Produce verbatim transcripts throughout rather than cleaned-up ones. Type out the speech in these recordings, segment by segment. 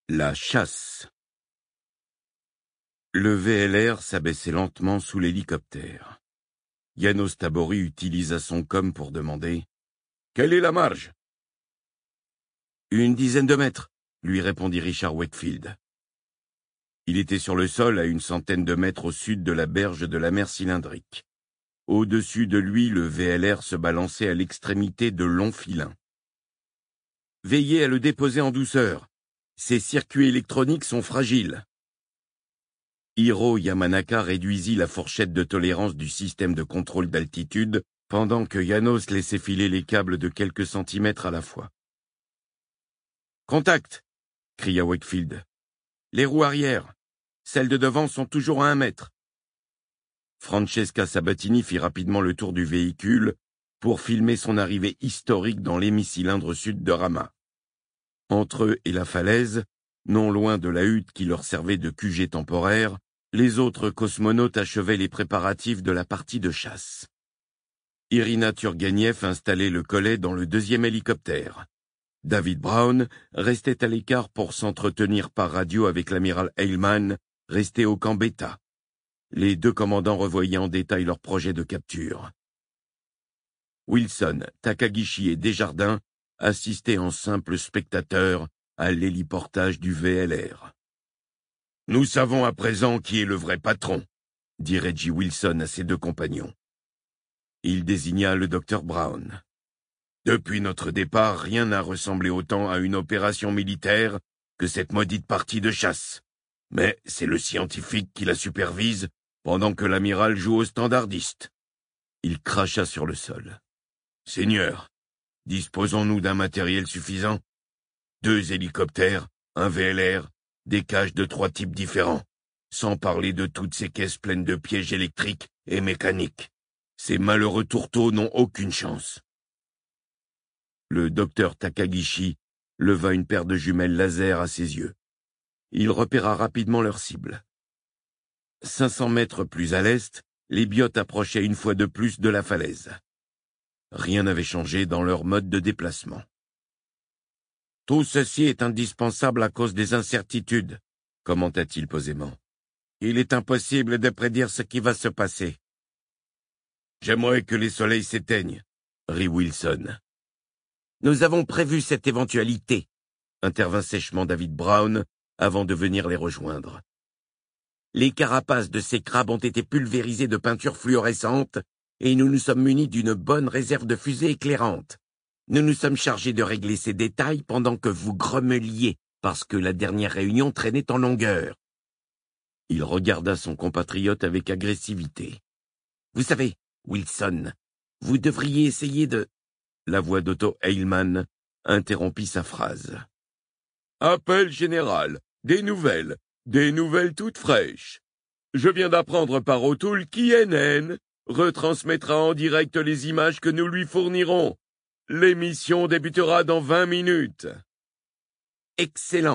La chasse. Le V L R s'abaissait lentement sous l'hélicoptère. János Tábori utilisa son com pour demander « Quelle est la marge ?» « Une dizaine de mètres », lui répondit Richard Wakefield. Il était sur le sol à une centaine de mètres au sud de la berge de la mer cylindrique. Au-dessus de lui, le V L R se balançait à l'extrémité de longs filins. « Veillez à le déposer en douceur. Ces circuits électroniques sont fragiles. » Hiro Yamanaka réduisit la fourchette de tolérance du système de contrôle d'altitude pendant que János laissait filer les câbles de quelques centimètres à la fois. « Contact !» cria Wakefield. « Les roues arrière. Celles de devant sont toujours à un mètre. » Francesca Sabatini fit rapidement le tour du véhicule pour filmer son arrivée historique dans l'hémicylindre sud de Rama. Entre eux et la falaise, non loin de la hutte qui leur servait de Q G temporaire, les autres cosmonautes achevaient les préparatifs de la partie de chasse. Irina Turgenev installait le collet dans le deuxième hélicoptère. David Brown restait à l'écart pour s'entretenir par radio avec l'amiral Heilmann, resté au camp Beta. Les deux commandants revoyaient en détail leur projet de capture. Wilson, Takagishi et Desjardins assistaient en simples spectateurs à l'héliportage du V L R. « Nous savons à présent qui est le vrai patron », dit Reggie Wilson à ses deux compagnons. Il désigna le docteur Brown. « Depuis notre départ, rien n'a ressemblé autant à une opération militaire que cette maudite partie de chasse. Mais c'est le scientifique qui la supervise pendant que l'amiral joue au standardiste. » Il cracha sur le sol. « Seigneur, disposons-nous d'un matériel suffisant? Deux hélicoptères, un V L R, des cages de trois types différents, sans parler de toutes ces caisses pleines de pièges électriques et mécaniques. Ces malheureux tourteaux n'ont aucune chance. » Le docteur Takagishi leva une paire de jumelles laser à ses yeux. Il repéra rapidement leur cible. cinq cents mètres plus à l'est, les biotes approchaient une fois de plus de la falaise. Rien n'avait changé dans leur mode de déplacement. « Tout ceci est indispensable à cause des incertitudes, » commenta-t-il posément. « Il est impossible de prédire ce qui va se passer. »« J'aimerais que les soleils s'éteignent, » rit Wilson. « Nous avons prévu cette éventualité, » intervint sèchement David Brown avant de venir les rejoindre. « Les carapaces de ces crabes ont été pulvérisées de peinture fluorescente et nous nous sommes munis d'une bonne réserve de fusées éclairantes. Nous nous sommes chargés de régler ces détails pendant que vous grommeliez parce que la dernière réunion traînait en longueur. » Il regarda son compatriote avec agressivité. « Vous savez, Wilson, vous devriez essayer de... » La voix d'Otto Heilmann interrompit sa phrase. « Appel général, des nouvelles, des nouvelles toutes fraîches. Je viens d'apprendre par O'Toole qu'I N N retransmettra en direct les images que nous lui fournirons. L'émission débutera dans vingt minutes. »« Excellent, »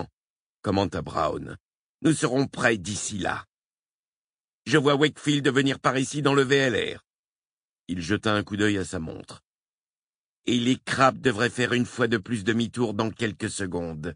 commenta Brown. « Nous serons prêts d'ici là. Je vois Wakefield venir par ici dans le V L R. » Il jeta un coup d'œil à sa montre. « Et les crabes devraient faire une fois de plus demi-tour dans quelques secondes.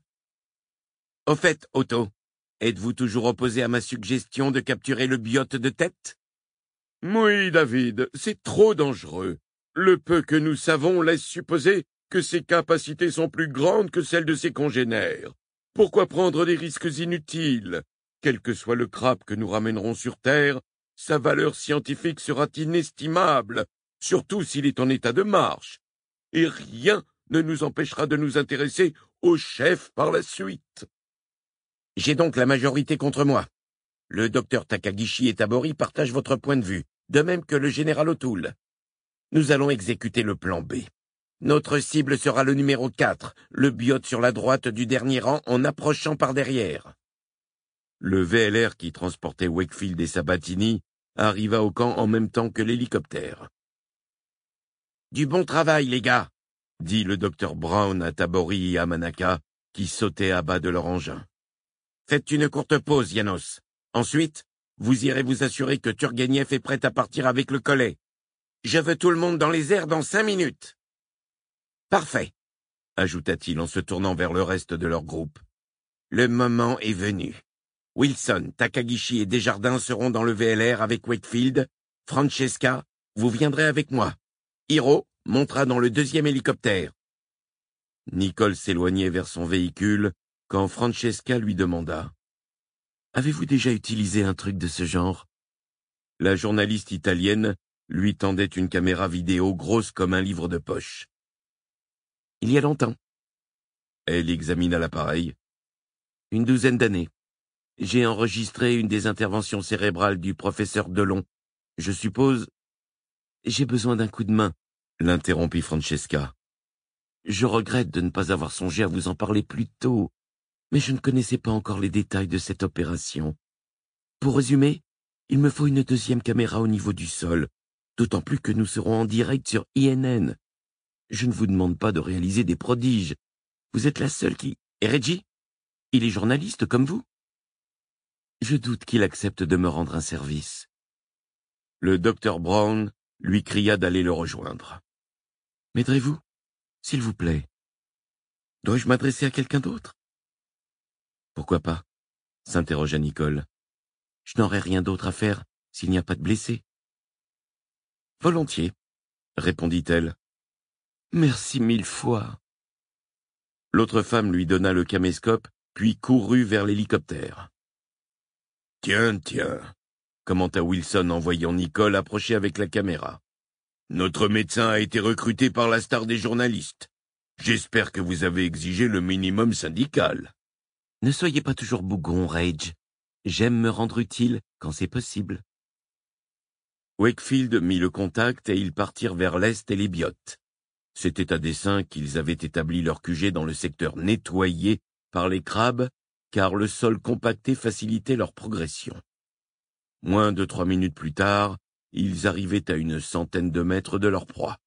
Au fait, Otto, êtes-vous toujours opposé à ma suggestion de capturer le biote de tête? »« Oui, David, c'est trop dangereux. Le peu que nous savons laisse supposer que ses capacités sont plus grandes que celles de ses congénères. Pourquoi prendre des risques inutiles? Quel que soit le crabe que nous ramènerons sur Terre, sa valeur scientifique sera inestimable, surtout s'il est en état de marche. Et rien ne nous empêchera de nous intéresser au chef par la suite. » J'ai donc la majorité contre moi. Le docteur Takagishi et Tábori partagent votre point de vue, de même que le général O'Toole. Nous allons exécuter le plan B. Notre cible sera le numéro quatre, le biote sur la droite du dernier rang en approchant par derrière. Le V L R qui transportait Wakefield et Sabatini arriva au camp en même temps que l'hélicoptère. « Du bon travail, les gars !» dit le docteur Brown à Tábori et Yamanaka, qui sautaient à bas de leur engin. « Faites une courte pause, János. Ensuite, vous irez vous assurer que Turgenev est prêt à partir avec le collet. Je veux tout le monde dans les airs dans cinq minutes. »« Parfait, » ajouta-t-il en se tournant vers le reste de leur groupe. Le moment est venu. Wilson, Takagishi et Desjardins seront dans le V L R avec Wakefield. Francesca, vous viendrez avec moi. Hiro montera dans le deuxième hélicoptère. Nicole s'éloignait vers son véhicule quand Francesca lui demanda « Avez-vous déjà utilisé un truc de ce genre ?» La journaliste italienne lui tendait une caméra vidéo grosse comme un livre de poche. « Il y a longtemps. » Elle examina l'appareil. « Une douzaine d'années. J'ai enregistré une des interventions cérébrales du professeur Delon. Je suppose... » « J'ai besoin d'un coup de main, » l'interrompit Francesca. « Je regrette de ne pas avoir songé à vous en parler plus tôt, mais je ne connaissais pas encore les détails de cette opération. Pour résumer, il me faut une deuxième caméra au niveau du sol, d'autant plus que nous serons en direct sur I N N. Je ne vous demande pas de réaliser des prodiges. Vous êtes la seule qui... Et Reggie? Il est journaliste comme vous? Je doute qu'il accepte de me rendre un service. » Le docteur Brown lui cria d'aller le rejoindre. « M'aiderez-vous, s'il vous plaît? Dois-je m'adresser à quelqu'un d'autre? » « Pourquoi pas ?» s'interrogea Nicole. « Je n'aurai rien d'autre à faire s'il n'y a pas de blessés. »« Volontiers, » répondit-elle. « Merci mille fois. » L'autre femme lui donna le caméscope, puis courut vers l'hélicoptère. « Tiens, tiens, » commenta Wilson en voyant Nicole approcher avec la caméra. « Notre médecin a été recruté par la star des journalistes. J'espère que vous avez exigé le minimum syndical. » « Ne soyez pas toujours bougon, Rage. J'aime me rendre utile quand c'est possible. » Wakefield mit le contact et ils partirent vers l'est et les biotes. C'était à dessein qu'ils avaient établi leur Q G dans le secteur nettoyé par les crabes, car le sol compacté facilitait leur progression. Moins de trois minutes plus tard, ils arrivaient à une centaine de mètres de leur proie.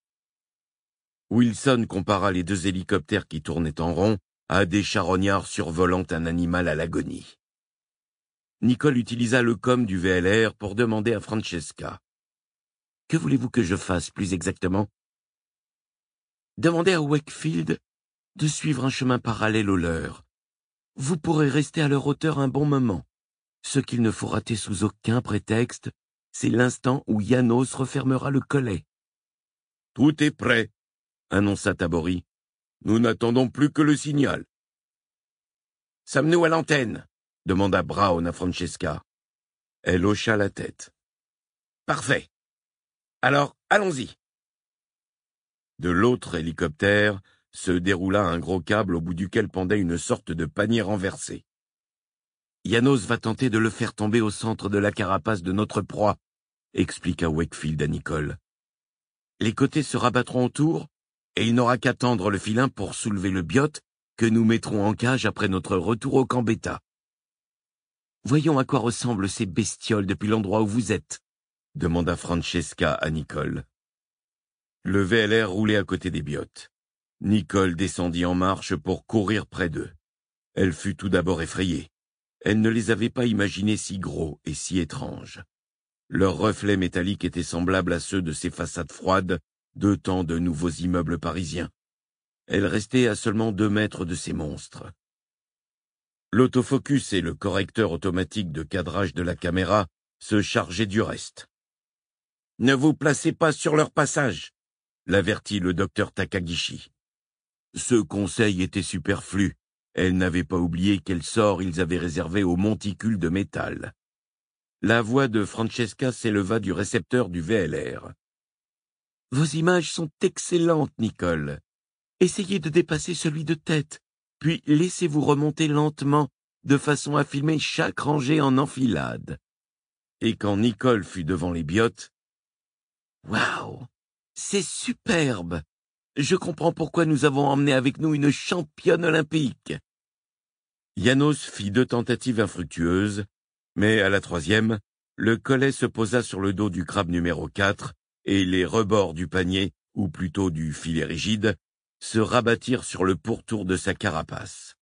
Wilson compara les deux hélicoptères qui tournaient en rond à des charognards survolant un animal à l'agonie. Nicole utilisa le com du V L R pour demander à Francesca. « Que voulez-vous que je fasse plus exactement ?»« Demandez à Wakefield de suivre un chemin parallèle au leur. Vous pourrez rester à leur hauteur un bon moment. Ce qu'il ne faut rater sous aucun prétexte, c'est l'instant où Janos refermera le collet. »« Tout est prêt, » annonça Tabori. « Nous n'attendons plus que le signal. »« Sommes-nous à l'antenne ?» demanda Brown à Francesca. Elle hocha la tête. « Parfait. Alors, allons-y. » De l'autre hélicoptère se déroula un gros câble au bout duquel pendait une sorte de panier renversé. « Janos va tenter de le faire tomber au centre de la carapace de notre proie, » expliqua Wakefield à Nicole. « Les côtés se rabattront autour, et il n'aura qu'à tendre le filin pour soulever le biote que nous mettrons en cage après notre retour au camp bêta. Voyons à quoi ressemblent ces bestioles depuis l'endroit où vous êtes, » demanda Francesca à Nicole. Le V L R roulait à côté des biotes. Nicole descendit en marche pour courir près d'eux. Elle fut tout d'abord effrayée. Elle ne les avait pas imaginés si gros et si étranges. Leurs reflets métalliques étaient semblables à ceux de ces façades froides de tant de nouveaux immeubles parisiens. Elle restait à seulement deux mètres de ces monstres. L'autofocus et le correcteur automatique de cadrage de la caméra se chargeaient du reste. « Ne vous placez pas sur leur passage !» l'avertit le docteur Takagishi. Ce conseil était superflu. Elle n'avait pas oublié quel sort ils avaient réservé aux monticules de métal. La voix de Francesca s'éleva du récepteur du V L R. « Vos images sont excellentes, Nicole. Essayez de dépasser celui de tête, puis laissez-vous remonter lentement, de façon à filmer chaque rangée en enfilade. » Et quand Nicole fut devant les biotes, « Waouh, c'est superbe! Je comprends pourquoi nous avons emmené avec nous une championne olympique. » Janos fit deux tentatives infructueuses, mais à la troisième, le collet se posa sur le dos du crabe numéro quatre et les rebords du panier, ou plutôt du filet rigide, se rabattirent sur le pourtour de sa carapace.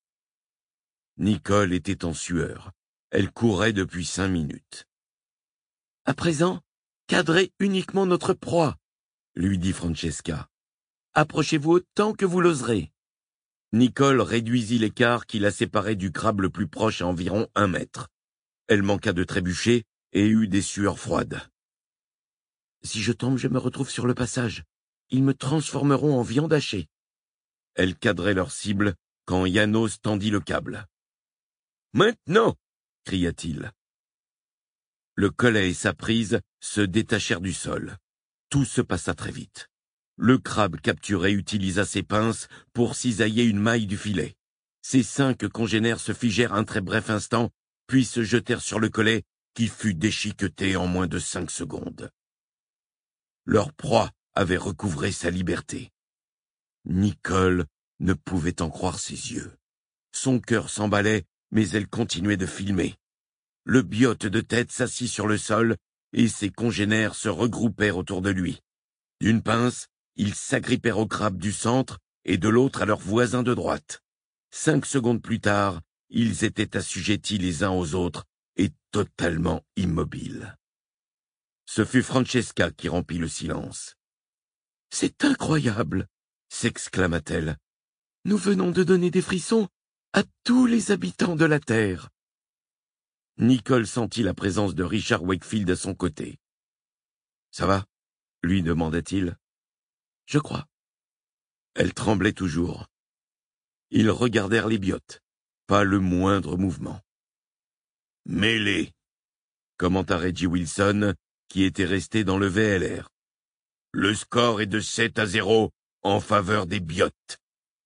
Nicole était en sueur. Elle courait depuis cinq minutes. « À présent, cadrez uniquement notre proie, » lui dit Francesca. « Approchez-vous autant que vous l'oserez. » Nicole réduisit l'écart qui la séparait du crabe le plus proche à environ un mètre. Elle manqua de trébucher et eut des sueurs froides. « Si je tombe, je me retrouve sur le passage. Ils me transformeront en viande hachée. » Elle cadrait leur cible quand Janos tendit le câble. « Maintenant !» cria-t-il. Le collet et sa prise se détachèrent du sol. Tout se passa très vite. Le crabe capturé utilisa ses pinces pour cisailler une maille du filet. Ses cinq congénères se figèrent un très bref instant, puis se jetèrent sur le collet qui fut déchiqueté en moins de cinq secondes. Leur proie avait recouvré sa liberté. Nicole ne pouvait en croire ses yeux. Son cœur s'emballait, mais elle continuait de filmer. Le biote de tête s'assit sur le sol et ses congénères se regroupèrent autour de lui. D'une pince, ils s'agrippèrent au crabe du centre et de l'autre à leurs voisins de droite. Cinq secondes plus tard, ils étaient assujettis les uns aux autres et totalement immobiles. Ce fut Francesca qui rompit le silence. « C'est incroyable !» s'exclama-t-elle. « Nous venons de donner des frissons à tous les habitants de la Terre. » Nicole sentit la présence de Richard Wakefield à son côté. « Ça va ?» lui demanda-t-il. « Je crois. » Elle tremblait toujours. Ils regardèrent les biotes. Pas le moindre mouvement. « Mêlée !» commenta Reggie Wilson, qui était resté dans le V L R. « Le score est de sept à zéro en faveur des biotes. »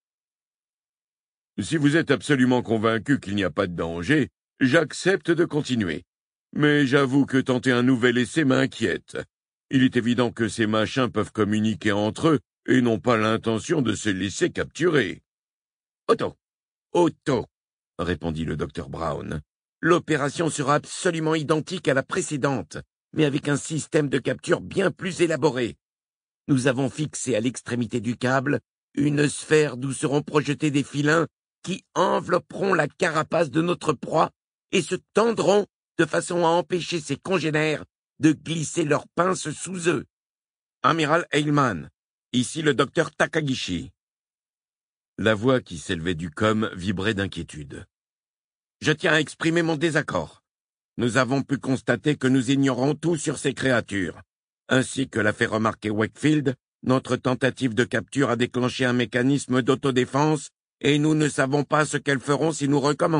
Si vous êtes absolument convaincu qu'il n'y a pas de danger, j'accepte de continuer. Mais j'avoue que tenter un nouvel essai m'inquiète. Il est évident que ces machins peuvent communiquer entre eux et n'ont pas l'intention de se laisser capturer. « Otto, Otto, » répondit le docteur Brown. « L'opération sera absolument identique à la précédente, mais avec un système de capture bien plus élaboré. Nous avons fixé à l'extrémité du câble une sphère d'où seront projetés des filins qui envelopperont la carapace de notre proie et se tendront de façon à empêcher ses congénères de glisser leurs pinces sous eux. Amiral Heilman, ici le docteur Takagishi. » La voix qui s'élevait du com vibrait d'inquiétude. « Je tiens à exprimer mon désaccord. Nous avons pu constater que nous ignorons tout sur ces créatures. Ainsi que l'a fait remarquer Wakefield, notre tentative de capture a déclenché un mécanisme d'autodéfense et nous ne savons pas ce qu'elles feront si nous recommençons. »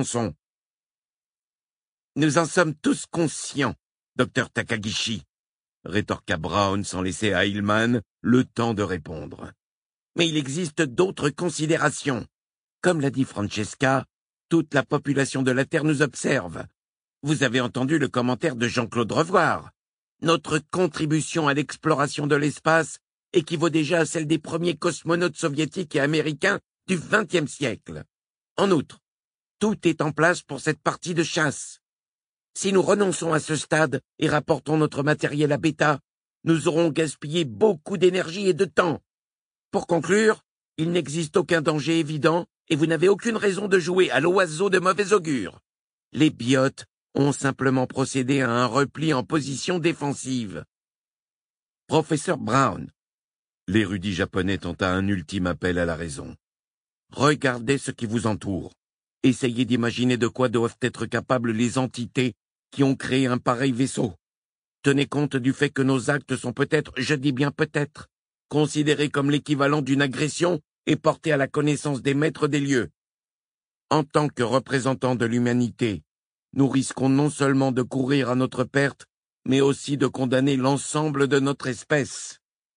« Nous en sommes tous conscients, docteur Takagishi, » rétorqua Brown sans laisser à Heilman le temps de répondre. « Mais il existe d'autres considérations. Comme l'a dit Francesca, toute la population de la Terre nous observe. Vous avez entendu le commentaire de Jean-Claude Revoir. Notre contribution à l'exploration de l'espace équivaut déjà à celle des premiers cosmonautes soviétiques et américains du vingtième siècle. En outre, tout est en place pour cette partie de chasse. Si nous renonçons à ce stade et rapportons notre matériel à Beta, nous aurons gaspillé beaucoup d'énergie et de temps. Pour conclure, il n'existe aucun danger évident et vous n'avez aucune raison de jouer à l'oiseau de mauvais augure. Les biotes ont simplement procédé à un repli en position défensive. » « Professeur Brown, » l'érudit japonais tenta un ultime appel à la raison. « Regardez ce qui vous entoure. Essayez d'imaginer de quoi doivent être capables les entités qui ont créé un pareil vaisseau. Tenez compte du fait que nos actes sont peut-être, je dis bien peut-être, considérés comme l'équivalent d'une agression et portés à la connaissance des maîtres des lieux. En tant que représentants de l'humanité, nous risquons non seulement de courir à notre perte, mais aussi de condamner l'ensemble de notre espèce. »«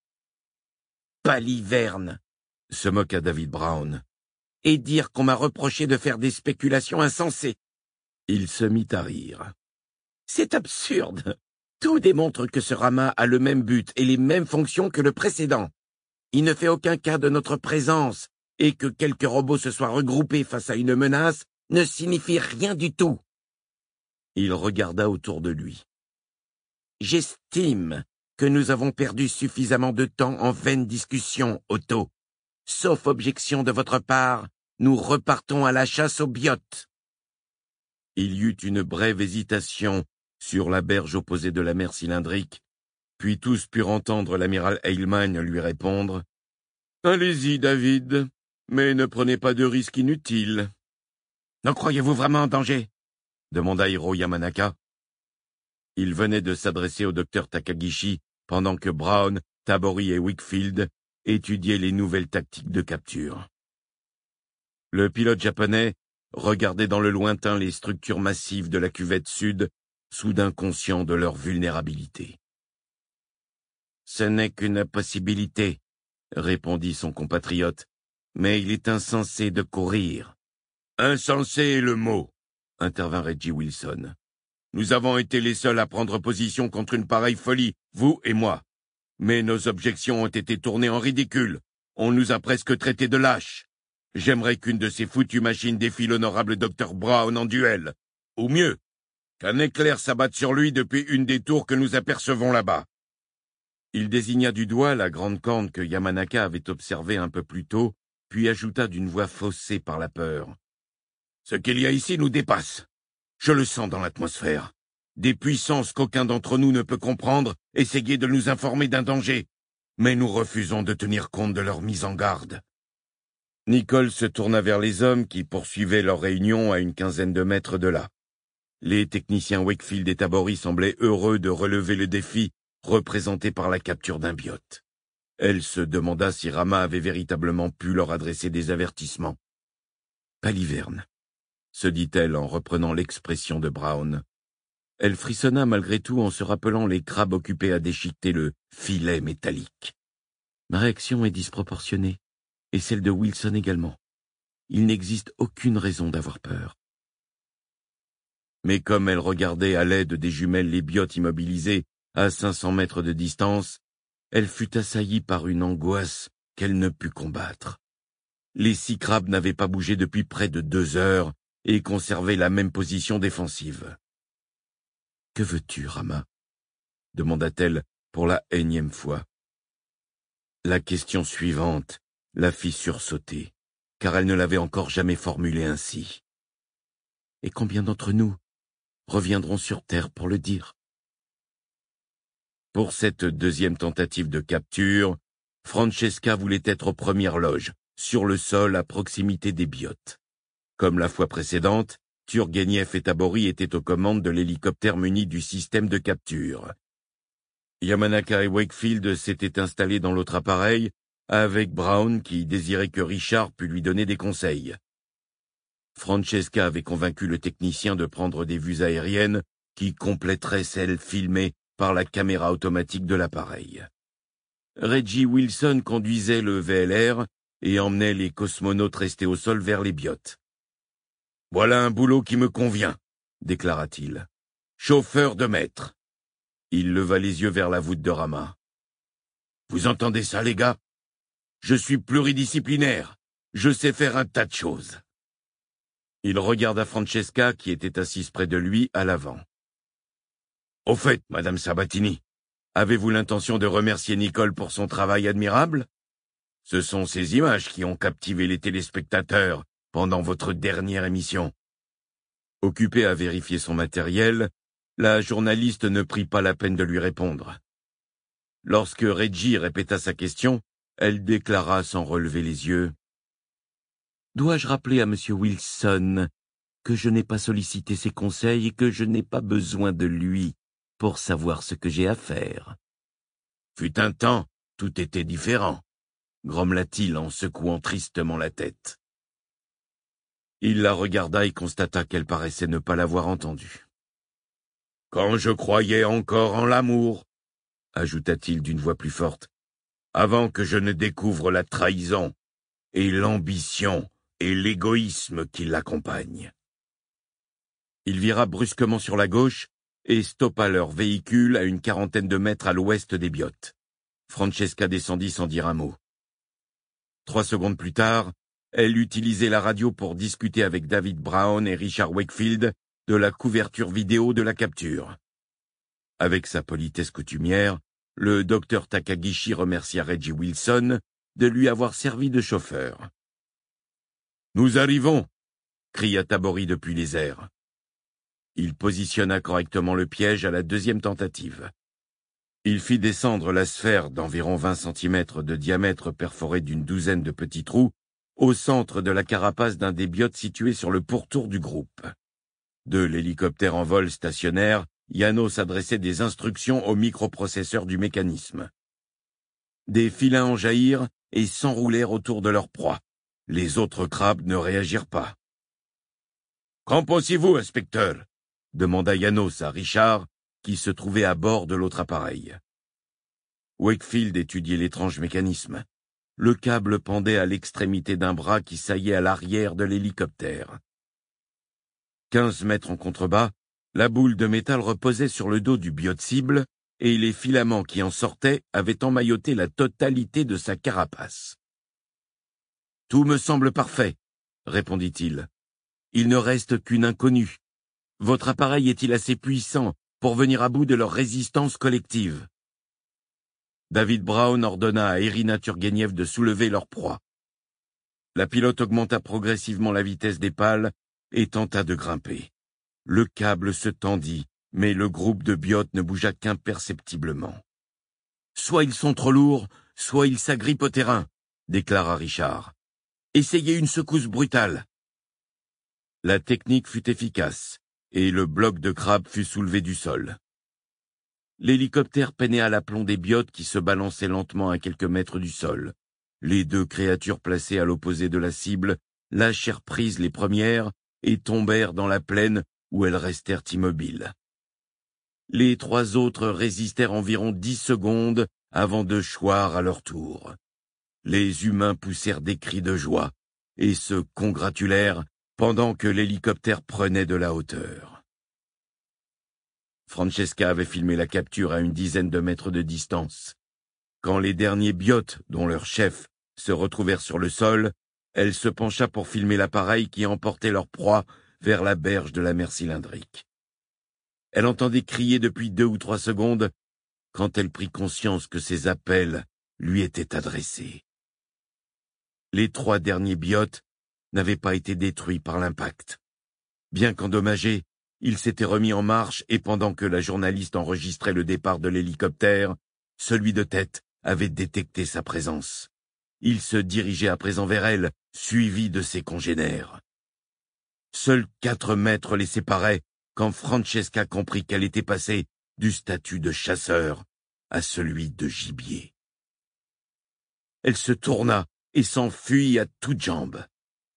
Baliverne !» se moqua David Brown. « Et dire qu'on m'a reproché de faire des spéculations insensées. » Il se mit à rire. « C'est absurde. Tout démontre que ce Rama a le même but et les mêmes fonctions que le précédent. Il ne fait aucun cas de notre présence, et que quelques robots se soient regroupés face à une menace ne signifie rien du tout. » Il regarda autour de lui. « J'estime que nous avons perdu suffisamment de temps en vaines discussions, Otto. Sauf objection de votre part, nous repartons à la chasse aux biotes. » Il y eut une brève hésitation sur la berge opposée de la mer cylindrique, puis tous purent entendre l'amiral Heilman lui répondre « Allez-y, David, Mais ne prenez pas de risques inutiles. « N'en croyez-vous vraiment en danger ?» demanda Hiro Yamanaka. Il venait de s'adresser au docteur Takagishi pendant que Brown, Tabori et Wakefield étudiaient les nouvelles tactiques de capture. Le pilote japonais regardait dans le lointain les structures massives de la cuvette sud, soudain conscient de leur vulnérabilité. « Ce n'est qu'une possibilité, » répondit son compatriote, « mais il est insensé de courir. »« Insensé est le mot, » intervint Reggie Wilson. « Nous avons été les seuls à prendre position contre une pareille folie, vous et moi. Mais nos objections ont été tournées en ridicule. On nous a presque traités de lâches. J'aimerais qu'une de ces foutues machines défie l'honorable docteur Brown en duel. Ou mieux, qu'un éclair s'abatte sur lui depuis une des tours que nous apercevons là-bas. » Il désigna du doigt la grande corne que Yamanaka avait observée un peu plus tôt, puis ajouta d'une voix faussée par la peur. « Ce qu'il y a ici nous dépasse. Je le sens dans l'atmosphère. Des puissances qu'aucun d'entre nous ne peut comprendre essayer de nous informer d'un danger, mais nous refusons de tenir compte de leur mise en garde. » Nicole se tourna vers les hommes qui poursuivaient leur réunion à une quinzaine de mètres de là. Les techniciens Wakefield et Tabori semblaient heureux de relever le défi représenté par la capture d'un biote. Elle se demanda si Rama avait véritablement pu leur adresser des avertissements. « Paliverne », se dit-elle en reprenant l'expression de Brown. Elle frissonna malgré tout en se rappelant les crabes occupés à déchiqueter le filet métallique. Ma réaction est disproportionnée, et celle de Wilson également. Il n'existe aucune raison d'avoir peur. Mais comme elle regardait à l'aide des jumelles les biotes immobilisés à cinq cents mètres de distance, elle fut assaillie par une angoisse qu'elle ne put combattre. Les six crabes n'avaient pas bougé depuis près de deux heures et conservaient la même position défensive. « Que veux-tu, Rama ?» demanda-t-elle pour la énième fois. La question suivante la fit sursauter, car elle ne l'avait encore jamais formulée ainsi. « Et combien d'entre nous reviendront sur Terre pour le dire ?» Pour cette deuxième tentative de capture, Francesca voulait être aux premières loges, sur le sol à proximité des biotes. Comme la fois précédente, Turgeniev et Tabori étaient aux commandes de l'hélicoptère muni du système de capture. Yamanaka et Wakefield s'étaient installés dans l'autre appareil, avec Brown qui désirait que Richard pût lui donner des conseils. Francesca avait convaincu le technicien de prendre des vues aériennes qui compléteraient celles filmées par la caméra automatique de l'appareil. Reggie Wilson conduisait le V L R et emmenait les cosmonautes restés au sol vers les biotes. « Voilà un boulot qui me convient », déclara-t-il. « Chauffeur de maître. » Il leva les yeux vers la voûte de Rama. « Vous entendez ça, les gars? Je suis pluridisciplinaire. Je sais faire un tas de choses. » Il regarda Francesca qui était assise près de lui à l'avant. « Au fait, Madame Sabatini, avez-vous l'intention de remercier Nicole pour son travail admirable? Ce sont ces images qui ont captivé les téléspectateurs pendant votre dernière émission. » Occupée à vérifier son matériel, la journaliste ne prit pas la peine de lui répondre. Lorsque Reggie répéta sa question, elle déclara sans relever les yeux. « Dois-je rappeler à Monsieur Wilson que je n'ai pas sollicité ses conseils et que je n'ai pas besoin de lui pour savoir ce que j'ai à faire. » « Fut un temps, tout était différent, » grommela-t-il en secouant tristement la tête. Il la regarda et constata qu'elle paraissait ne pas l'avoir entendu. « Quand je croyais encore en l'amour, » ajouta-t-il d'une voix plus forte, « avant que je ne découvre la trahison et l'ambition et l'égoïsme qui l'accompagnent. » Il vira brusquement sur la gauche et stoppa leur véhicule à une quarantaine de mètres à l'ouest des biotes. Francesca descendit sans dire un mot. Trois secondes plus tard, elle utilisait la radio pour discuter avec David Brown et Richard Wakefield de la couverture vidéo de la capture. Avec sa politesse coutumière, le docteur Takagishi remercia Reggie Wilson de lui avoir servi de chauffeur. « Nous arrivons !» cria Tabori depuis les airs. Il positionna correctement le piège à la deuxième tentative. Il fit descendre la sphère d'environ vingt centimètres de diamètre perforée d'une douzaine de petits trous au centre de la carapace d'un des biotes situé sur le pourtour du groupe. De l'hélicoptère en vol stationnaire, Yano s'adressait des instructions au microprocesseur du mécanisme. Des filins en jaillirent et s'enroulèrent autour de leur proie. Les autres crabes ne réagirent pas. « Qu'en pensez-vous, inspecteur ?» demanda Janos à Richard, qui se trouvait à bord de l'autre appareil. Wakefield étudiait l'étrange mécanisme. Le câble pendait à l'extrémité d'un bras qui saillait à l'arrière de l'hélicoptère. Quinze mètres en contrebas, la boule de métal reposait sur le dos du biote cible et les filaments qui en sortaient avaient emmailloté la totalité de sa carapace. « Tout me semble parfait, » répondit-il. « Il ne reste qu'une inconnue. Votre appareil est-il assez puissant pour venir à bout de leur résistance collective ?» David Brown ordonna à Irina Turgenev de soulever leur proie. La pilote augmenta progressivement la vitesse des pales et tenta de grimper. Le câble se tendit, mais le groupe de biotes ne bougea qu'imperceptiblement. « Soit ils sont trop lourds, soit ils s'agrippent au terrain, » déclara Richard. « Essayez une secousse brutale. » La technique fut efficace, et le bloc de crabe fut soulevé du sol. L'hélicoptère peinait à l'aplomb des biotes qui se balançaient lentement à quelques mètres du sol. Les deux créatures placées à l'opposé de la cible lâchèrent prise les premières et tombèrent dans la plaine où elles restèrent immobiles. Les trois autres résistèrent environ dix secondes avant de choir à leur tour. Les humains poussèrent des cris de joie et se congratulèrent pendant que l'hélicoptère prenait de la hauteur. Francesca avait filmé la capture à une dizaine de mètres de distance. Quand les derniers biotes, dont leur chef, se retrouvèrent sur le sol, elle se pencha pour filmer l'appareil qui emportait leur proie vers la berge de la mer cylindrique. Elle entendait crier depuis deux ou trois secondes quand elle prit conscience que ses appels lui étaient adressés. Les trois derniers biotes n'avaient pas été détruits par l'impact. Bien qu'endommagés, ils s'étaient remis en marche et pendant que la journaliste enregistrait le départ de l'hélicoptère, celui de tête avait détecté sa présence. Il se dirigeait à présent vers elle, suivi de ses congénères. Seuls quatre mètres les séparaient quand Francesca comprit qu'elle était passée du statut de chasseur à celui de gibier. Elle se tourna et s'enfuit à toutes jambes.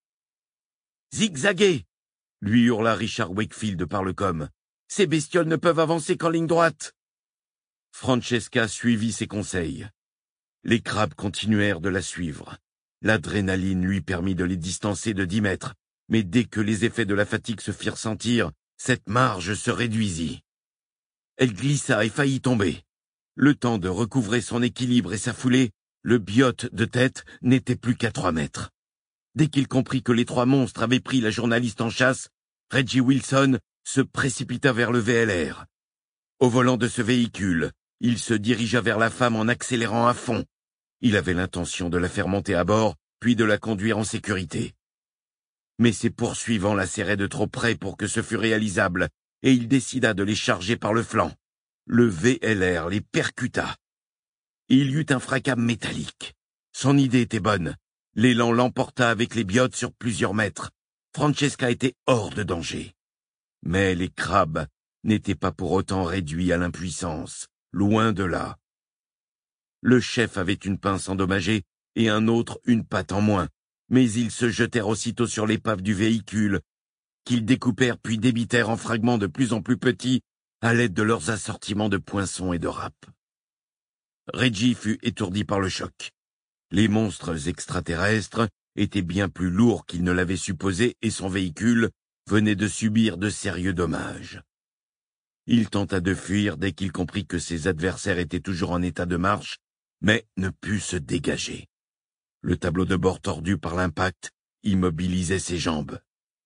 « Zigzaguez !» lui hurla Richard Wakefield par le com. « Ces bestioles ne peuvent avancer qu'en ligne droite !» Francesca suivit ses conseils. Les crabes continuèrent de la suivre. L'adrénaline lui permit de les distancer de dix mètres, mais dès que les effets de la fatigue se firent sentir, cette marge se réduisit. Elle glissa et faillit tomber. Le temps de recouvrer son équilibre et sa foulée, le biote de tête n'était plus qu'à trois mètres. Dès qu'il comprit que les trois monstres avaient pris la journaliste en chasse, Reggie Wilson se précipita vers le V L R. Au volant de ce véhicule, il se dirigea vers la femme en accélérant à fond. Il avait l'intention de la faire monter à bord, puis de la conduire en sécurité. Mais ses poursuivants la serraient de trop près pour que ce fût réalisable, et il décida de les charger par le flanc. Le V L R les percuta. Il y eut un fracas métallique. Son idée était bonne. L'élan l'emporta avec les biotes sur plusieurs mètres. Francesca était hors de danger. Mais les crabes n'étaient pas pour autant réduits à l'impuissance, loin de là. Le chef avait une pince endommagée et un autre une patte en moins, mais ils se jetèrent aussitôt sur l'épave du véhicule, qu'ils découpèrent puis débitèrent en fragments de plus en plus petits à l'aide de leurs assortiments de poinçons et de râpes. Reggie fut étourdi par le choc. Les monstres extraterrestres étaient bien plus lourds qu'il ne l'avait supposé et son véhicule venait de subir de sérieux dommages. Il tenta de fuir dès qu'il comprit que ses adversaires étaient toujours en état de marche, mais ne put se dégager. Le tableau de bord tordu par l'impact immobilisait ses jambes.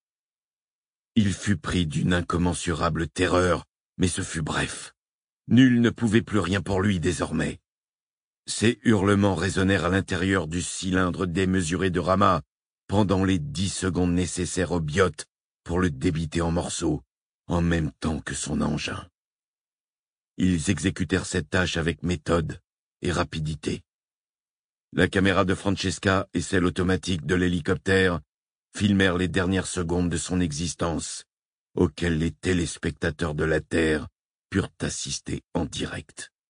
Il fut pris d'une incommensurable terreur, mais ce fut bref. Nul ne pouvait plus rien pour lui désormais. Ses hurlements résonnèrent à l'intérieur du cylindre démesuré de Rama pendant les dix secondes nécessaires au biote pour le débiter en morceaux, en même temps que son engin. Ils exécutèrent cette tâche avec méthode et rapidité. La caméra de Francesca et celle automatique de l'hélicoptère filmèrent les dernières secondes de son existence, auxquelles les téléspectateurs de la Terre purent assister en direct.